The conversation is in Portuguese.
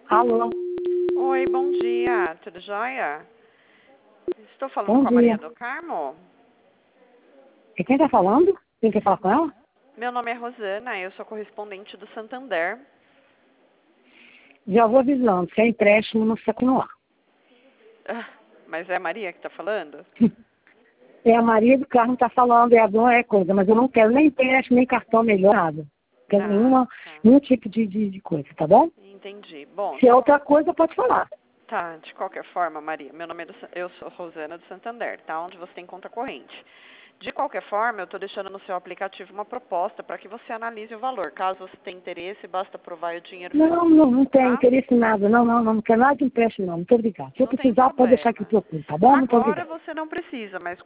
Alô, Oi, bom dia. Tudo jóia? Estou falando bom com a Maria dia. do Carmo. E quem está falando? Quem quer falar com ela? Meu nome é Rosana, eu sou correspondente do Santander. Já vou avisando, se é empréstimo, não se continuar. Ah, mas é a Maria que está falando? É a Maria do Carmo que está falando, é a dona, é coisa, mas eu não quero nem empréstimo, nem cartão melhor, nada. Não quero Ah, tá. nenhum tipo de coisa, tá bom? Entendi. Bom, Se é outra coisa, pode falar. tá, de qualquer forma, Maria, meu nome é eu sou Rosana do Santander, tá? Onde você tem conta corrente. De qualquer forma, eu estou deixando no seu aplicativo uma proposta para que você analise o valor. Caso você tenha interesse, basta provar o dinheiro que Não tem tá? interesse em nada. Não quero nada de empréstimo, não. Muito obrigado. Se eu Não tem precisar, pode deixar que eu problema. procure, tá bom? Muito Agora obrigado. você não precisa, mas